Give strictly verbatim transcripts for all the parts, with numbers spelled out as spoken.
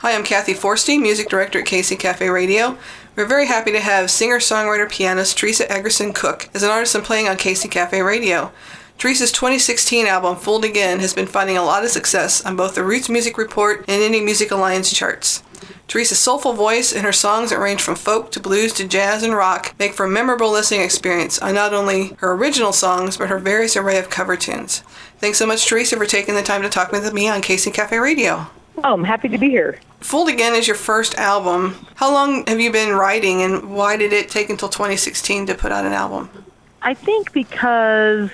Hi, I'm Kathy Forstein, Music Director at K C Cafe Radio. We're very happy to have singer-songwriter pianist Teresa Egerson Cook as an artist and playing on K C Cafe Radio. Teresa's twenty sixteen album, Fooled Again, has been finding a lot of success on both the Roots Music Report and Indie Music Alliance charts. Teresa's soulful voice and her songs that range from folk to blues to jazz and rock make for a memorable listening experience on not only her original songs, but her various array of cover tunes. Thanks so much, Teresa, for taking the time to talk with me on K C Cafe Radio. Oh, I'm happy to be here. Fooled Again is your first album. How long have you been writing, and why did it take until twenty sixteen to put out an album? I think because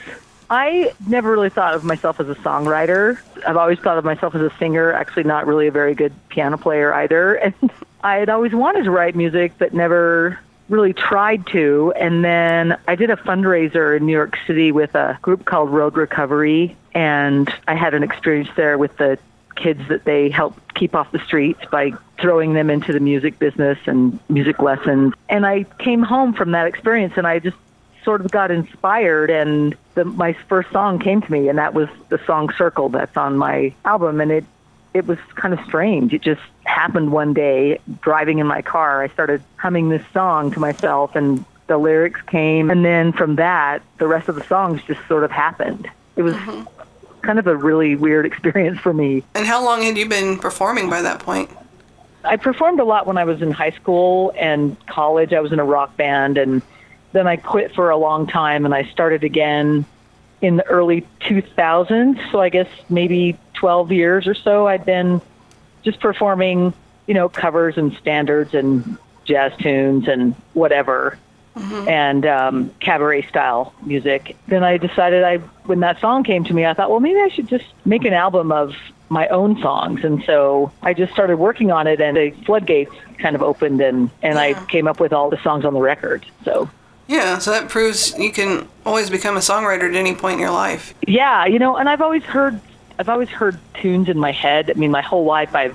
I never really thought of myself as a songwriter. I've always thought of myself as a singer, actually not really a very good piano player either. And I had always wanted to write music, but never really tried to. And then I did a fundraiser in New York City with a group called Road Recovery, and I had an experience there with the kids that they helped keep off the streets by throwing them into the music business and music lessons. And I came home from that experience and I just sort of got inspired, and the, my first song came to me, and that was the song Circle that's on my album. And it, it was kind of strange. It just happened one day driving in my car. I started humming this song to myself and the lyrics came. And then from that, the rest of the songs just sort of happened. It was mm-hmm. kind of a really weird experience for me. And how long had you been performing by that point? I performed a lot when I was in high school and college. I was in a rock band, and then I quit for a long time, and I started again in the early two thousands. So I guess maybe twelve years or so I'd been just performing, you know, covers and standards and jazz tunes and whatever. Mm-hmm. and um, cabaret-style music. Then I decided, I when that song came to me, I thought, well, maybe I should just make an album of my own songs. And so I just started working on it, and the floodgates kind of opened, and, and yeah. I came up with all the songs on the record. So yeah, so that proves you can always become a songwriter at any point in your life. Yeah, you know, and I've always heard, I've always heard tunes in my head. I mean, my whole life I've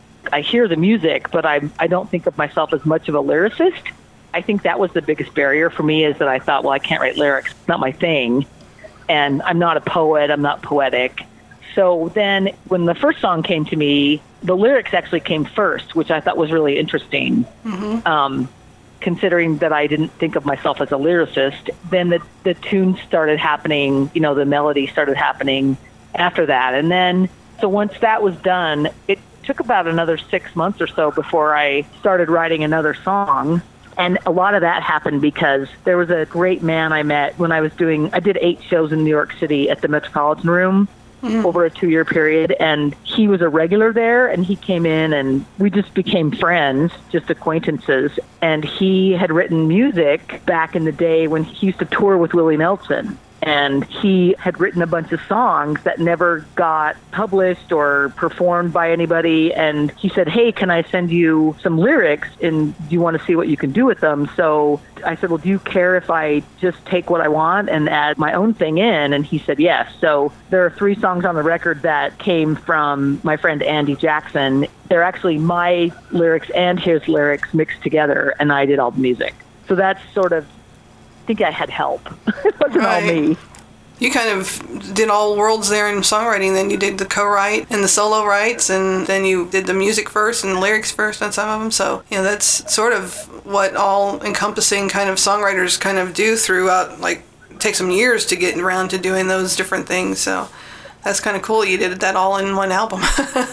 I hear the music, but I I don't think of myself as much of a lyricist. I think that was the biggest barrier for me, is that I thought, well, I can't write lyrics. It's not my thing. And I'm not a poet. I'm not poetic. So then when the first song came to me, the lyrics actually came first, which I thought was really interesting. Mm-hmm. Um, considering that I didn't think of myself as a lyricist. Then the, the tunes started happening, you know, the melody started happening after that. And then, so once that was done, it took about another six months or so before I started writing another song. And a lot of that happened because there was a great man I met when I was doing, I did eight shows in New York City at the Metropolitan Room mm. over a two-year period. And he was a regular there, and he came in and we just became friends, just acquaintances. And he had written music back in the day when he used to tour with Willie Nelson. And he had written a bunch of songs that never got published or performed by anybody. And he said, hey, can I send you some lyrics? And do you want to see what you can do with them? So I said, well, do you care if I just take what I want and add my own thing in? And he said, yes. So there are three songs on the record that came from my friend Andy Jackson. They're actually my lyrics and his lyrics mixed together, and I did all the music. So that's sort of, I think I had help. It wasn't right. all me. You kind of did all worlds there in songwriting. Then you did the co-write and the solo writes, and then you did the music first and the lyrics first on some of them. So, you know, that's sort of what all encompassing kind of songwriters kind of do throughout, like, it takes them years to get around to doing those different things. So that's kind of cool. You did that all in one album.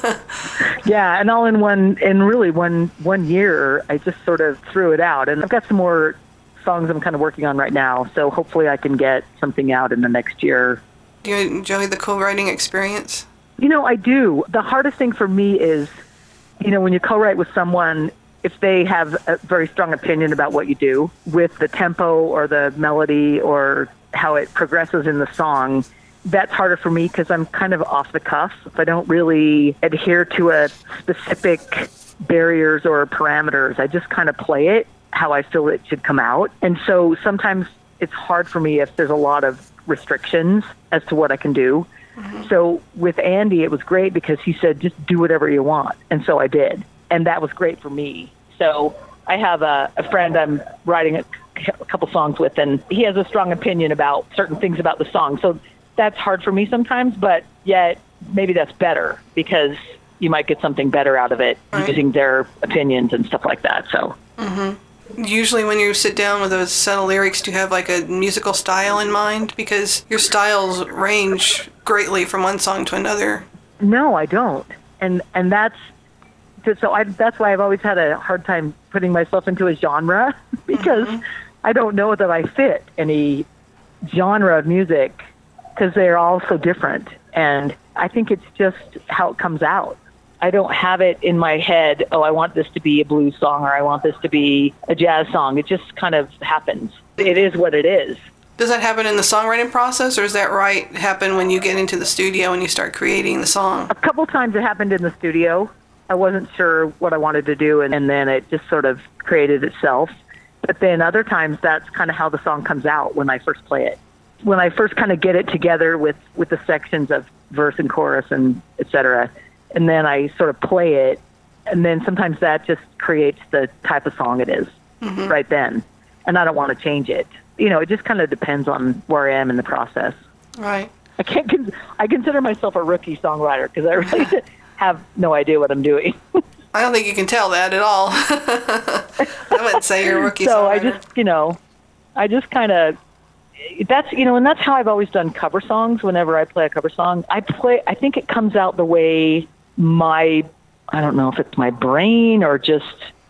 Yeah, and all in one, in really one, one year, I just sort of threw it out. And I've got some more songs I'm kind of working on right now, so hopefully I can get something out in the next year. Do you enjoy the co-writing experience? You know, I do. The hardest thing for me is, you know, when you co-write with someone, if they have a very strong opinion about what you do with the tempo or the melody or how it progresses in the song, that's harder for me because I'm kind of off the cuff. If I don't really adhere to a specific barriers or parameters, I just kind of play it how I feel it should come out. And so sometimes it's hard for me if there's a lot of restrictions as to what I can do. Mm-hmm. So with Andy, it was great because he said, just do whatever you want. And so I did. And that was great for me. So I have a, a friend I'm writing a, a couple songs with, and he has a strong opinion about certain things about the song. So that's hard for me sometimes, but yet maybe that's better because you might get something better out of it right. using their opinions and stuff like that. So. Mm-hmm. Usually when you sit down with those set of lyrics, do you have like a musical style in mind? Because your styles range greatly from one song to another. No, I don't. And and that's so I that's why I've always had a hard time putting myself into a genre because mm-hmm. I don't know that I fit any genre of music because they're all so different. And I think it's just how it comes out. I don't have it in my head, oh, I want this to be a blues song or I want this to be a jazz song. It just kind of happens. It is what it is. Does that happen in the songwriting process, or is that right happen when you get into the studio and you start creating the song? A couple times it happened in the studio. I wasn't sure what I wanted to do, and, and then it just sort of created itself. But then other times that's kind of how the song comes out when I first play it. When I first kind of get it together with, with the sections of verse and chorus and et cetera, and then I sort of play it, and then sometimes that just creates the type of song it is mm-hmm. right then. And I don't want to change it. You know, it just kind of depends on where I am in the process. Right. I can't. Con- I consider myself a rookie songwriter because I really have no idea what I'm doing. I don't think you can tell that at all. I wouldn't say you're a rookie so songwriter. I just, you know, I just kind of, that's, you know, and that's how I've always done cover songs. Whenever I play a cover song, I play, I think it comes out the way my, I don't know if it's my brain or just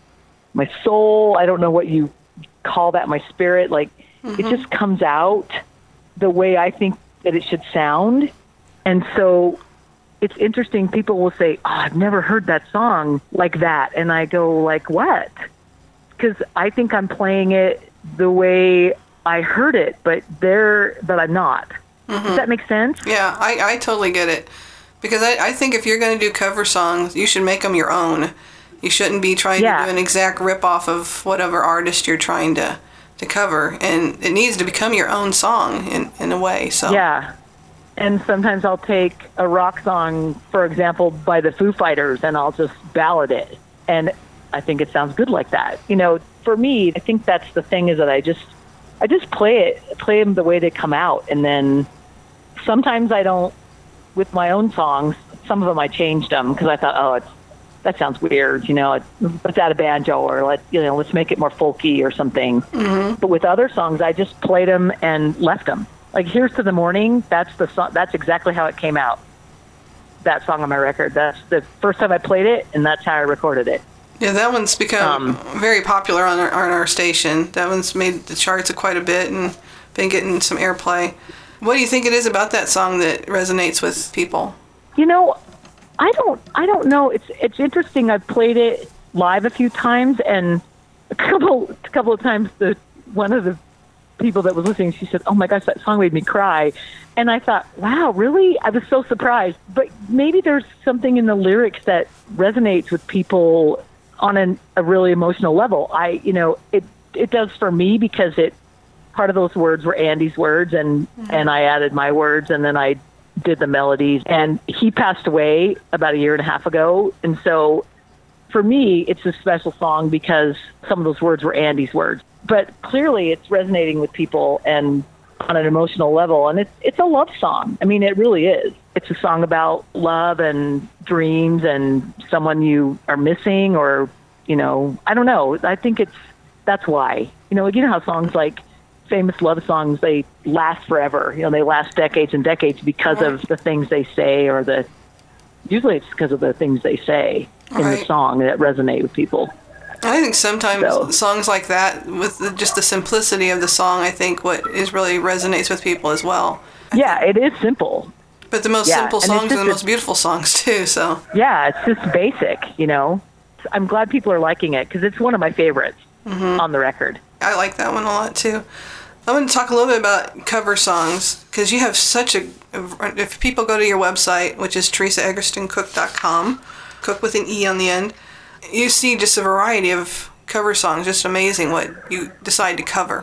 my soul. I don't know what you call that, my spirit. Like, mm-hmm. it just comes out the way I think that it should sound. And so it's interesting. People will say, oh, I've never heard that song like that. And I go, like, what? Because I think I'm playing it the way I heard it, but there, but I'm not. Mm-hmm. Does that make sense? Yeah, I, I totally get it. Because I, I think if you're going to do cover songs, you should make them your own. You shouldn't be trying yeah. to do an exact rip-off of whatever artist you're trying to, to cover. And it needs to become your own song in, in a way. So yeah. And sometimes I'll take a rock song, for example, by the Foo Fighters, and I'll just ballad it. And I think it sounds good like that. You know, for me, I think that's the thing is that I just, I just play it, play them the way they come out. And then sometimes I don't, with my own songs, some of them I changed them because I thought, oh, it's, that sounds weird. You know, let's add a banjo or let, you know, let's make it more folky or something. Mm-hmm. But with other songs, I just played them and left them. Like Here's to the Morning, that's the song, that's exactly how it came out. That song on my record. That's the first time I played it, and that's how I recorded it. Yeah, that one's become um, very popular on our, on our station. That one's made the charts quite a bit and been getting some airplay. What do you think it is about that song that resonates with people? You know, I don't I don't know. It's it's interesting. I've played it live a few times, and a couple a couple of times the one of the people that was listening, she said, oh my gosh, that song made me cry. And I thought, wow, really? I was so surprised. But maybe there's something in the lyrics that resonates with people on an, a really emotional level. I, you know, it it does for me because it part of those words were Andy's words, and mm-hmm. and I added my words, and then I did the melodies. And he passed away about a year and a half ago, and so for me, it's a special song because some of those words were Andy's words. But clearly, it's resonating with people and on an emotional level, and it's it's a love song. I mean, it really is. It's a song about love and dreams and someone you are missing, or you know, I don't know. I think it's that's why. You know, you know how songs like famous love songs, they last forever. You know, they last decades and decades because right. of the things they say, or the usually it's because of the things they say in right. the song that resonate with people. I think sometimes so. songs like that, with the, just the simplicity of the song, I think what is really resonates with people as well. Yeah, it is simple. But the most yeah, simple songs are the most beautiful songs too. So yeah, it's just basic, you know. I'm glad people are liking it because it's one of my favorites mm-hmm. on the record. I like that one a lot too. I want to talk a little bit about cover songs because you have such a. If people go to your website, which is teresa eggerson cook dot com, cook with an E on the end, you see just a variety of cover songs. Just amazing what you decide to cover.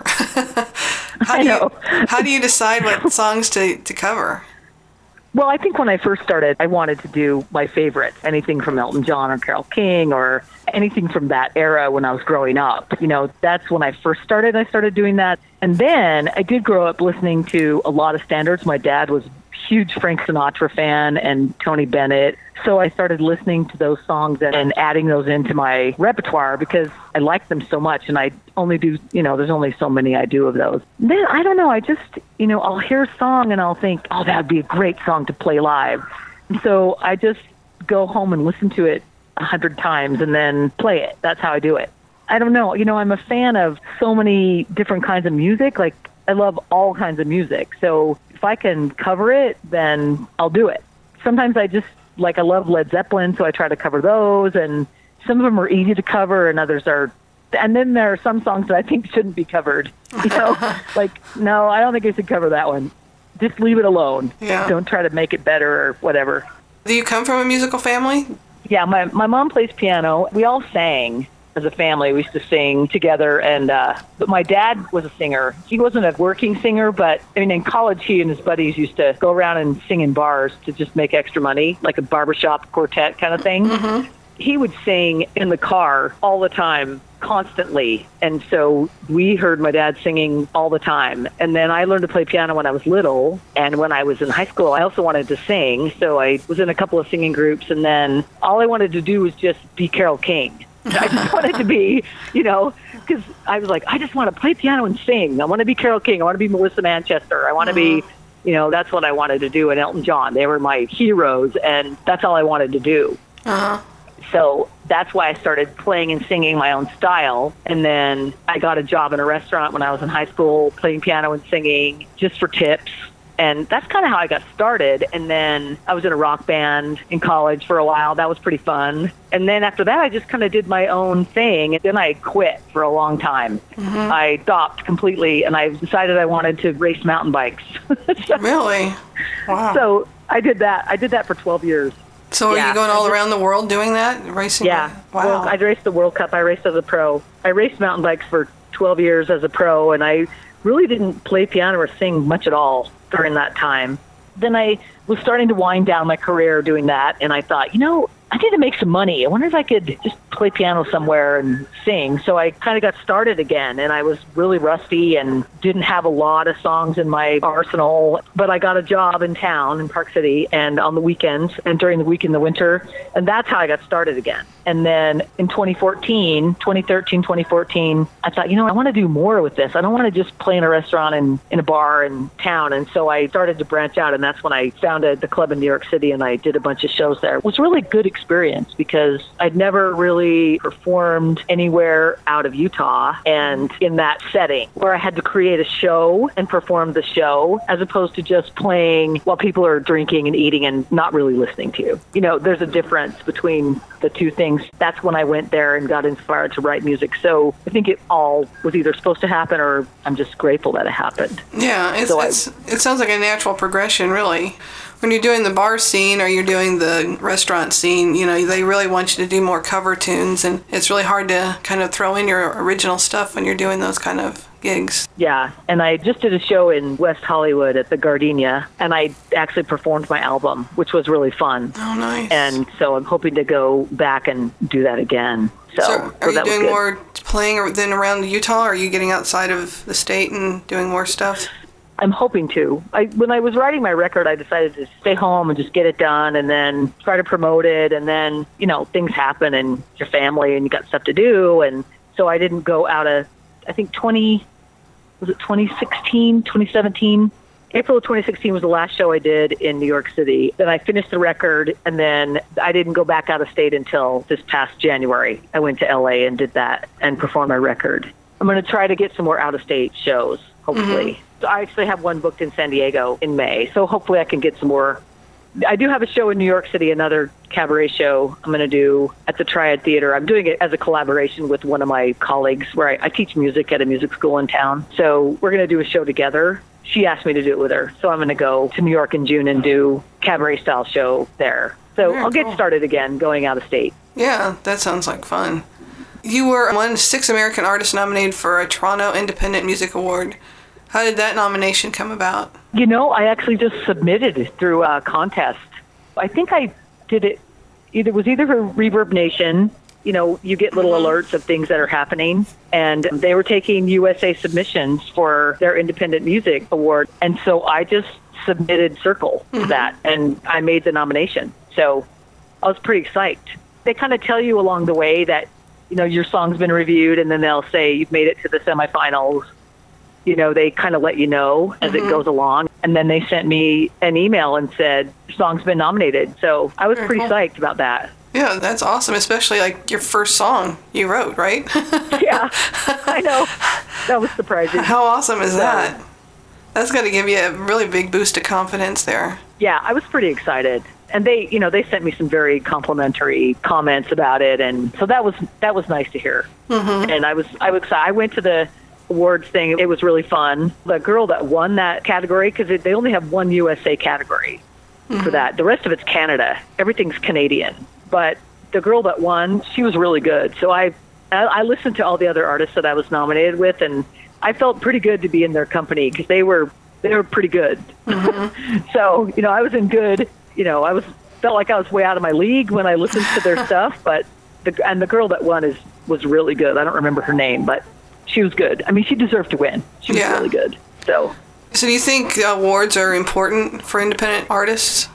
how do you how do you decide what songs to, to cover? Well, I think when I first started, I wanted to do my favorites, anything from Elton John or Carole King or anything from that era when I was growing up. You know, that's when I first started. I started doing that. And then I did grow up listening to a lot of standards. My dad was huge Frank Sinatra fan and Tony Bennett. So I started listening to those songs and, and adding those into my repertoire because I like them so much. And I only do, you know, there's only so many I do of those. Then, I don't know, I just, you know, I'll hear a song and I'll think, oh, that would be a great song to play live. And so I just go home and listen to it a hundred times and then play it. That's how I do it. I don't know. You know, I'm a fan of so many different kinds of music. Like, I love all kinds of music. So if I can cover it, then I'll do it. Sometimes I just, like, I love Led Zeppelin, so I try to cover those. And some of them are easy to cover and others are, and then there are some songs that I think shouldn't be covered. You know, like, no, I don't think I should cover that one. Just leave it alone. Yeah. Don't try to make it better or whatever. Do you come from a musical family? Yeah, my, my mom plays piano. We all sang. As a family, we used to sing together, and uh, but my dad was a singer. He wasn't a working singer, but I mean, in college, he and his buddies used to go around and sing in bars to just make extra money, like a barbershop quartet kind of thing. Mm-hmm. He would sing in the car all the time, constantly, and so we heard my dad singing all the time. And then I learned to play piano when I was little, and when I was in high school, I also wanted to sing, so I was in a couple of singing groups, and then all I wanted to do was just be Carole King. I just wanted to be, you know, because I was like, I just want to play piano and sing. I want to be Carole King. I want to be Melissa Manchester. I want to uh-huh. be, you know, that's what I wanted to do. And Elton John, they were my heroes, and that's all I wanted to do. Uh-huh. So that's why I started playing and singing my own style. And then I got a job in a restaurant when I was in high school, playing piano and singing just for tips. And that's kind of how I got started. And then I was in a rock band in college for a while. That was pretty fun. And then after that, I just kind of did my own thing. And then I quit for a long time. Mm-hmm. I stopped completely, and I decided I wanted to race mountain bikes. so, really? Wow. So I did that. I did that for twelve years. So are yeah. you going all around the world doing that, racing? Yeah. Wow. Well, I raced the World Cup. I raced as a pro. I raced mountain bikes for twelve years as a pro, and I really didn't play piano or sing much at all during that time. Then I was starting to wind down my career doing that, and I thought, you know, I need to make some money. I wonder if I could just play piano somewhere and sing. So I kind of got started again, and I was really rusty and didn't have a lot of songs in my arsenal. But I got a job in town in Park City and on the weekends and during the week in the winter, and that's how I got started again. And then in twenty fourteen, twenty thirteen, twenty fourteen, I thought, you know, I want to do more with this. I don't want to just play in a restaurant and in a bar in town. And so I started to branch out, and that's when I founded the club in New York City, and I did a bunch of shows there. It was a really good experience because I'd never really performed anywhere out of Utah and in that setting where I had to create a show and perform the show as opposed to just playing while people are drinking and eating and not really listening to you. You know, there's a difference between the two things. That's when I went there and got inspired to write music. So I think it all was either supposed to happen or I'm just grateful that it happened. Yeah, it's, so it's, I, it sounds like a natural progression, really. When you're doing the bar scene or you're doing the restaurant scene, you know, they really want you to do more cover tunes, and it's really hard to kind of throw in your original stuff when you're doing those kind of gigs. Yeah, and I just did a show in West Hollywood at the Gardenia, and I actually performed my album, which was really fun. Oh, nice. And so I'm hoping to go back and do that again. So, so are so you doing more playing than around Utah, or are you getting outside of the state and doing more stuff? I'm hoping to. I, when I was writing my record, I decided to stay home and just get it done and then try to promote it. And then, you know, things happen and your family and you got stuff to do. And so I didn't go out of, I think twenty, was it twenty sixteen, twenty seventeen? April of twenty sixteen was the last show I did in New York City. Then I finished the record, and then I didn't go back out of state until this past January. I went to L A and did that and performed my record. I'm going to try to get some more out-of-state shows, hopefully. Mm-hmm. So I actually have one booked in San Diego in May, so hopefully I can get some more. I do have a show in New York City, another cabaret show I'm going to do at the Triad Theater. I'm doing it as a collaboration with one of my colleagues where I, I teach music at a music school in town. So we're going to do a show together. She asked me to do it with her, so I'm going to go to New York in June and do cabaret-style show there. So Very I'll get cool. started again going out of state. Yeah, that sounds like fun. You were one of six American artists nominated for a Toronto Independent Music Award. How did that nomination come about? You know, I actually just submitted through a contest. I think I did it, either it was either for Reverb Nation, you know, you get little alerts of things that are happening, and they were taking U S A submissions for their Independent Music Award. And so I just submitted circle to Mm-hmm. that, and I made the nomination. So I was pretty psyched. They kind of tell you along the way that, you know, your song's been reviewed, and then they'll say you've made it to the semifinals. You know, they kind of let you know as Mm-hmm. it goes along. And then they sent me an email and said, your song's been nominated. So I was Very pretty cool. psyched about that. Yeah, that's awesome, especially like your first song you wrote, right? Yeah, I know. That was surprising. How awesome is that? That's got to give you a really big boost of confidence there. Yeah, I was pretty excited. And they, you know, they sent me some very complimentary comments about it, and so that was that was nice to hear. Mm-hmm. And I was I was I went to the awards thing. It was really fun. The girl that won that category, because they only have one U S A category mm-hmm. for that. The rest of it's Canada. Everything's Canadian. But the girl that won, she was really good. So I I, I listened to all the other artists that I was nominated with, and I felt pretty good to be in their company because they were they were pretty good. Mm-hmm. So you know, I was in good. You know, I was felt like I was way out of my league when I listened to their stuff. But the and the girl that won is was really good. I don't remember her name, but she was good. I mean, she deserved to win. She was Yeah. really good. So, So do you think awards are important for independent artists?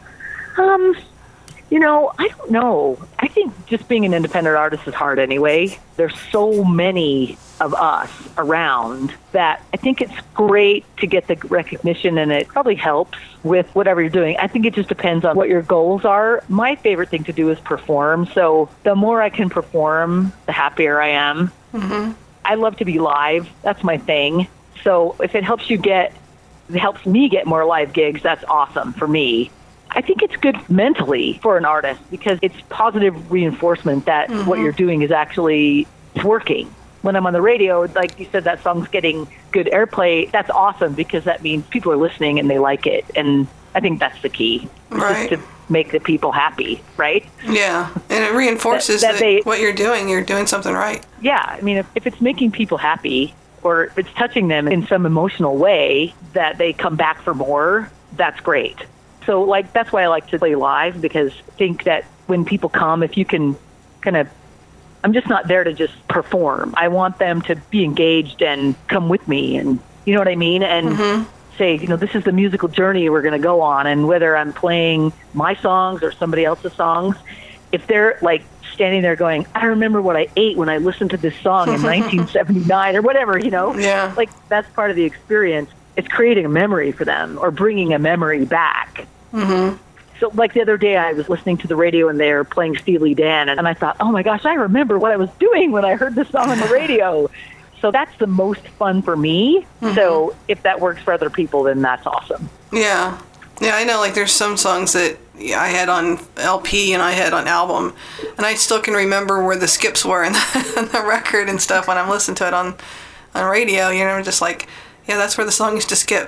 um, you know, I don't know. I think just being an independent artist is hard anyway. There's so many of us around that I think it's great to get the recognition, and it probably helps with whatever you're doing. I think it just depends on what your goals are. My favorite thing to do is perform. So the more I can perform, the happier I am. Mm-hmm. I love to be live. That's my thing. So if it helps you get, it helps me get more live gigs, that's awesome for me. I think it's good mentally for an artist because it's positive reinforcement that mm-hmm. what you're doing is actually working. When I'm on the radio, like you said, that song's getting good airplay. That's awesome because that means people are listening and they like it. And I think that's the key. It's Right. just to make the people happy, right? Yeah, and it reinforces That- that, that they- what you're doing, you're doing something right. Yeah, I mean, if, if it's making people happy or if it's touching them in some emotional way that they come back for more, that's great. So, like, that's why I like to play live because I think that when people come, if you can kind of, I'm just not there to just perform. I want them to be engaged and come with me and, you know what I mean? And mm-hmm. say, you know, this is the musical journey we're going to go on. And whether I'm playing my songs or somebody else's songs, if they're like standing there going, I remember what I ate when I listened to this song in nineteen seventy-nine or whatever, you know, Yeah. like that's part of the experience. It's creating a memory for them or bringing a memory back. Mm-hmm. So like the other day I was listening to the radio and they were playing Steely Dan and I thought, oh my gosh, I remember what I was doing when I heard this song on the radio. So that's the most fun for me. Mm-hmm. So if that works for other people, then that's awesome. Yeah. Yeah, I know, like, there's some songs that yeah, I had on L P and I had on album, and I still can remember where the skips were in the, in the record and stuff when I'm listening to it on, on radio, you know, just like, yeah, that's where the song used to skip.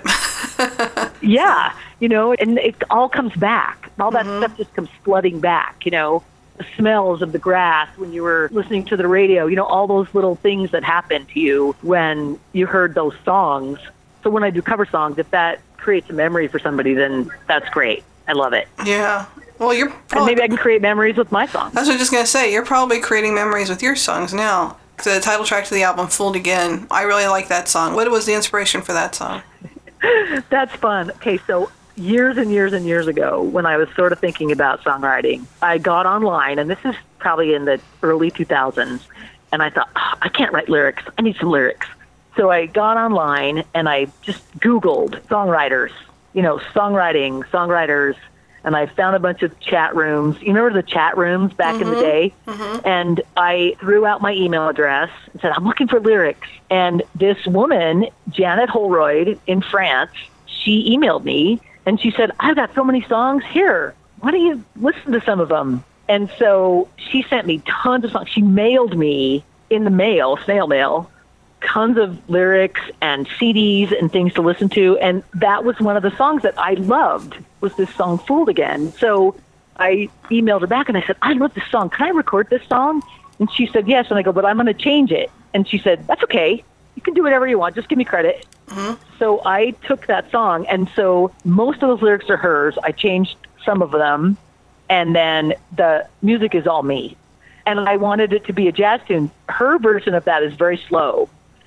Yeah, you know, and it all comes back. All that Mm-hmm. stuff just comes flooding back, you know. The smells of the grass when you were listening to the radio, you know, all those little things that happened to you when you heard those songs. So when I do cover songs, if that creates a memory for somebody, then that's great. I love it. Yeah. Well, you're And probably... maybe I can create memories with my songs. That's what I was just going to say. You're probably creating memories with your songs now. The title track to the album, Fooled Again, I really like that song. What was the inspiration for that song? That's fun. Okay, so years and years and years ago, when I was sort of thinking about songwriting, I got online, and this is probably in the early two thousands, and I thought, oh, I can't write lyrics. I need some lyrics. So I got online, and I just Googled songwriters, you know, songwriting, songwriters, and I found a bunch of chat rooms. You remember the chat rooms back mm-hmm. in the day? Mm-hmm. And I threw out my email address and said, I'm looking for lyrics. And this woman, Janet Holroyd in France, she emailed me, and she said, I've got so many songs here. Why don't you listen to some of them? And so she sent me tons of songs. She mailed me in the mail, snail mail, tons of lyrics and C Ds and things to listen to. And that was one of the songs that I loved, was this song, Fooled Again. So I emailed her back and I said, I love this song. Can I record this song? And she said, yes. And I go, but I'm going to change it. And she said, that's okay. You can do whatever you want. Just give me credit. Mm-hmm. So I took that song. And so most of those lyrics are hers. I changed some of them. And then the music is all me. And I wanted it to be a jazz tune. Her version of that is very slow.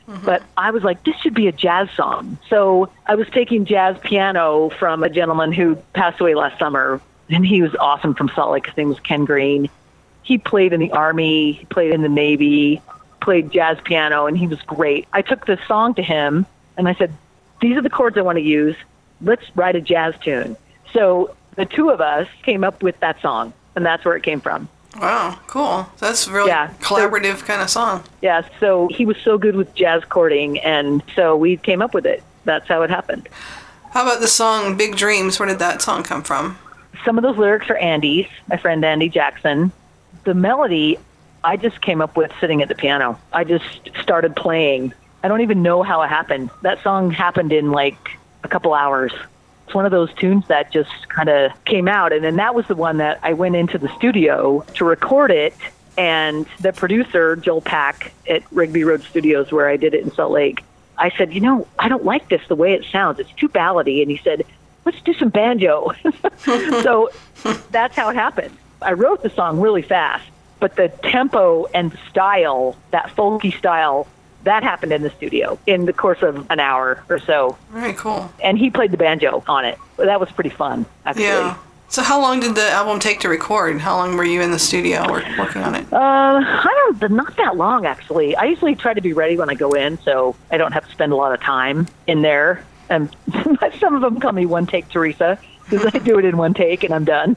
Mm-hmm. But I was like, this should be a jazz song. So I was taking jazz piano from a gentleman who passed away last summer, and he was awesome from Salt Lake. His name was Ken Green. He played in the Army, he played in the Navy, played jazz piano, and he was great. I took this song to him, and I said, these are the chords I want to use. Let's write a jazz tune. So the two of us came up with that song, and that's where it came from. Wow, cool. That's a really yeah, collaborative so, kind of song. Yeah, so he was so good with jazz chording, and so we came up with it. That's how it happened. How about the song Big Dreams? Where did that song come from? Some of those lyrics are Andy's, my friend Andy Jackson. The melody, I just came up with sitting at the piano. I just started playing. I don't even know how it happened. That song happened in like a couple hours. It's one of those tunes that just kind of came out. And then that was the one that I went into the studio to record it. And the producer, Joel Pack at Rigby Road Studios, where I did it in Salt Lake, I said, you know, I don't like this the way it sounds. It's too ballady. And he said, let's do some banjo. So that's how it happened. I wrote the song really fast, but the tempo and style, that folky style, that happened in the studio in the course of an hour or so. Very cool. And he played the banjo on it. That was pretty fun, actually. Yeah. So how long did the album take to record? How long were you in the studio or working on it? Uh, I don't, not that long, actually. I usually try to be ready when I go in, so I don't have to spend a lot of time in there. And some of them call me One Take Teresa, because I do it in one take and I'm done.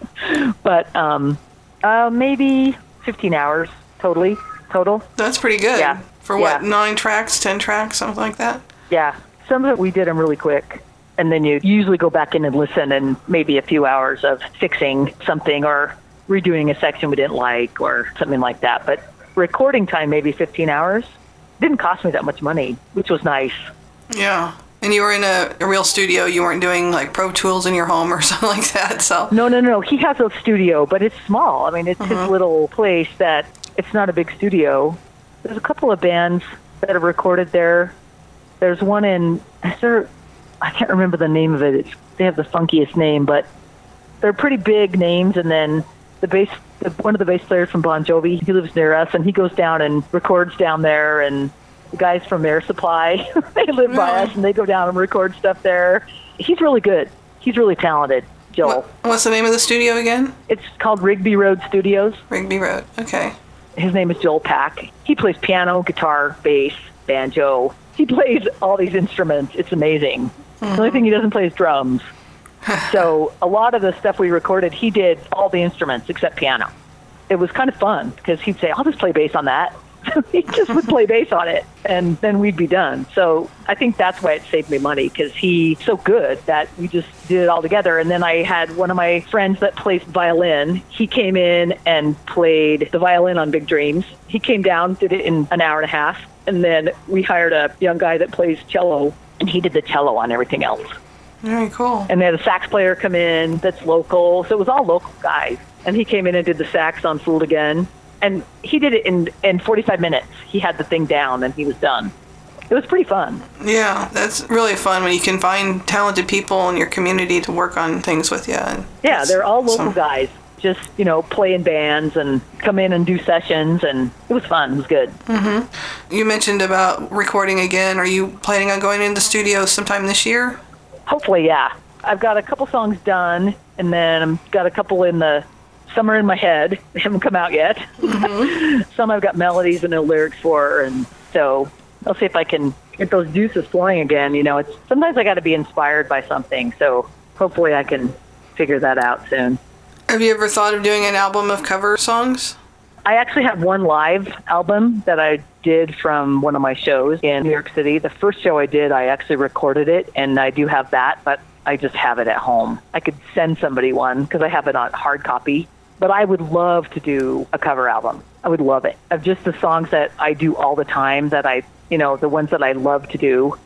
But um, uh, maybe fifteen hours totally, total. That's pretty good. Yeah. For what, yeah. nine tracks, ten tracks, something like that? Yeah. Some of it we did them really quick. And then you usually go back in and listen, and maybe a few hours of fixing something or redoing a section we didn't like or something like that. But recording time, maybe fifteen hours. Didn't cost me that much money, which was nice. Yeah. And you were in a, a real studio. You weren't doing like Pro Tools in your home or something like that. So no, no, no. He has a studio, but it's small. I mean, it's uh-huh. his little place that it's not a big studio. There's a couple of bands that have recorded there. There's one in, is there, I can't remember the name of it. It's, they have the funkiest name, but they're pretty big names. And then the bass, the, one of the bass players from Bon Jovi, he lives near us, and he goes down and records down there. And the guys from Air Supply, they live by really? us, and they go down and record stuff there. He's really good. He's really talented, Joel. What, what's the name of the studio again? It's called Rigby Road Studios. Rigby Road. Okay. His name is Joel Pack. He plays piano, guitar, bass, banjo. He plays all these instruments. It's amazing. Mm-hmm. The only thing he doesn't play is drums. So a lot of the stuff we recorded, he did all the instruments except piano. It was kind of fun because he'd say, I'll just play bass on that. He just would play bass on it, and then we'd be done. So I think that's why it saved me money, because he's so good that we just did it all together. And then I had one of my friends that plays violin. He came in and played the violin on Big Dreams. He came down, did it in an hour and a half, and then we hired a young guy that plays cello, and he did the cello on everything else. Very cool. And they had a sax player come in that's local. So it was all local guys. And he came in and did the sax on Fooled Again. And he did it in, in forty-five minutes. He had the thing down, and he was done. It was pretty fun. Yeah, that's really fun when you can find talented people in your community to work on things with you. And yeah, they're all local awesome. guys. Just, you know, play in bands and come in and do sessions, and it was fun. It was good. Mm-hmm. You mentioned about recording again. Are you planning on going into the studio sometime this year? Hopefully, yeah. I've got a couple songs done, and then I've got a couple in the some are in my head. They haven't come out yet. Mm-hmm. Some I've got melodies and no lyrics for, and so I'll see if I can get those juices flowing again. You know, it's sometimes I got to be inspired by something, so hopefully I can figure that out soon. Have you ever thought of doing an album of cover songs? I actually have one live album that I did from one of my shows in New York City. The first show I did, I actually recorded it, and I do have that, but I just have it at home. I could send somebody one because I have it on hard copy. But I would love to do a cover album. I would love it. Of just the songs that I do all the time, that I, you know, the ones that I love to do.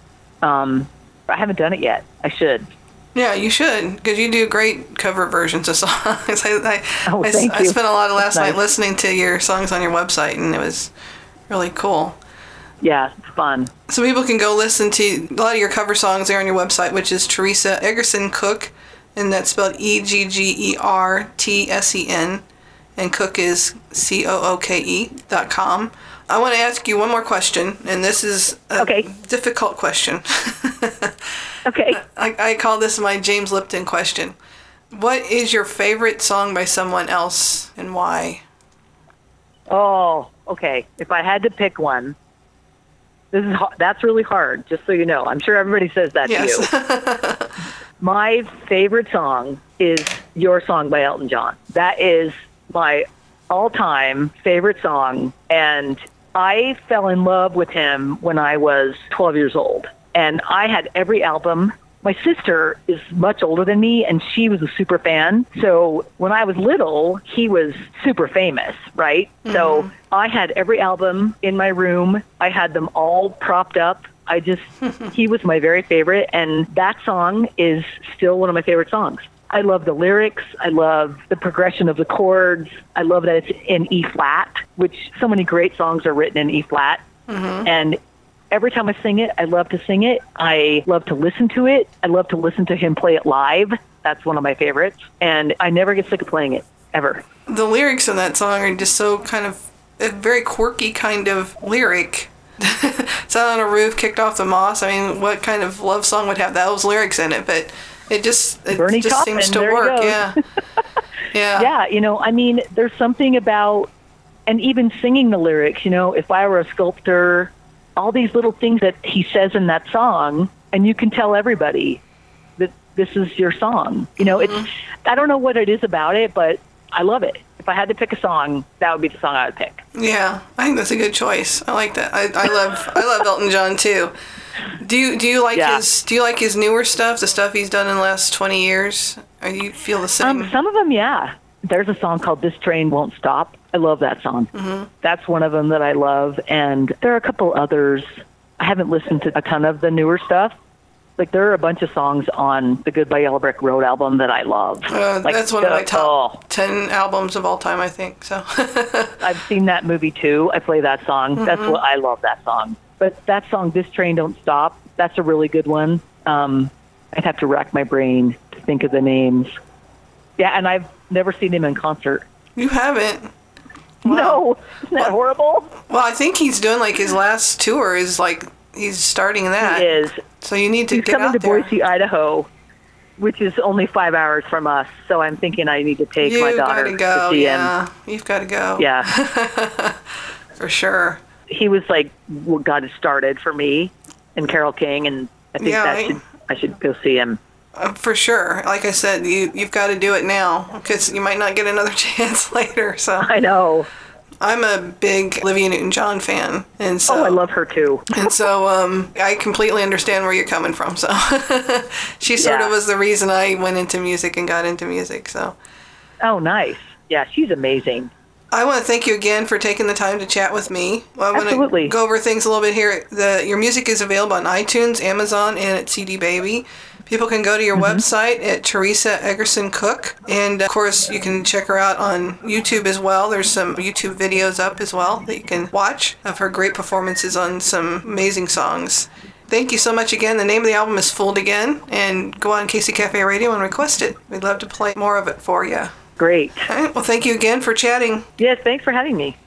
Um, I haven't done it yet. I should. Yeah, you should, because you do great cover versions of songs. I, I, oh, I, thank I you. spent a lot of last That's night nice. listening to your songs on your website, and it was really cool. Yeah, it's fun. So people can go listen to a lot of your cover songs there on your website, which is Teresa Eggerson Cook, and that's spelled E G G E R T S E N. and Cook is C O O K E dot com. I want to ask you one more question, and this is a Okay. difficult question. Okay. I, I call this my James Lipton question. What is your favorite song by someone else, and why? Oh, okay. If I had to pick one, this is ha- that's really hard. Just so you know, I'm sure everybody says that Yes. to you. My favorite song is "Your Song" by Elton John. That is my all-time favorite song, and I fell in love with him when I was twelve years old, and I had every album. My sister is much older than me, and she was a super fan. So when I was little, he was super famous, right? Mm-hmm. So I had every album in my room. I had them all propped up. I just, he was my very favorite, and that song is still one of my favorite songs. I love the lyrics. I love the progression of the chords. I love that it's in E flat, which so many great songs are written in E flat. Mm-hmm. And every time I sing it, I love to sing it. I love to listen to it. I love to listen to him play it live. That's one of my favorites. And I never get sick of playing it, ever. The lyrics in that song are just so kind of a very quirky kind of lyric. Sat on a roof, kicked off the moss. I mean, what kind of love song would have those lyrics in it? But it just it Bernie just Taupin, seems to there work. he goes. Yeah. Yeah. Yeah, you know, I mean, there's something about, and even singing the lyrics, you know, if I were a sculptor, all these little things that he says in that song, and you can tell everybody that this is your song. You know, mm-hmm. it's, I don't know what it is about it, but I love it. If I had to pick a song, that would be the song I would pick. Yeah, I think that's a good choice. I like that. I, I love I love Elton John too. Do you do you like yeah. his do you like his newer stuff, the stuff he's done in the last twenty years? Or do you feel the same? Um, some of them, yeah. There's a song called "This Train Won't Stop." I love that song. Mm-hmm. That's one of them that I love, and there are a couple others. I haven't listened to a ton of the newer stuff. Like, there are a bunch of songs on the Goodbye Yellow Brick Road album that I love. Uh, like, that's one the, of my top oh, ten albums of all time, I think. So I've seen that movie too. I play that song. Mm-hmm. That's what I love that song. But that song, "This Train Don't Stop," that's a really good one. Um, I'd have to rack my brain to think of the names. Yeah, and I've never seen him in concert. You haven't? Wow. No, isn't that well, horrible? Well, I think he's doing like his last tour is like he's starting that. He is. So you need to he's get out coming to there. Boise, Idaho, which is only five hours from us. So I'm thinking I need to take you my daughter gotta go. to see yeah. him. You've got to go. Yeah, for sure. He was like what got it started for me and Carole King, and I think yeah, that I, should I should go see him. Uh, for sure. Like I said, you you've got to do it now because you might not get another chance later. So I know. I'm a big Olivia Newton-John fan, and so oh, I love her too. and so um, I completely understand where you're coming from. So she sort yeah. of was the reason I went into music and got into music. So oh, nice. Yeah, she's amazing. I want to thank you again for taking the time to chat with me. Well, I Absolutely. want to go over things a little bit here. The your music is available on iTunes, Amazon, and at C D Baby. People can go to your mm-hmm. website at Teresa Eggerson Cook. And, of course, you can check her out on YouTube as well. There's some YouTube videos up as well that you can watch of her great performances on some amazing songs. Thank you so much again. The name of the album is Fooled Again. And go on K C Cafe Radio and request it. We'd love to play more of it for you. Great. All right. Well, thank you again for chatting. Yes, thanks for having me.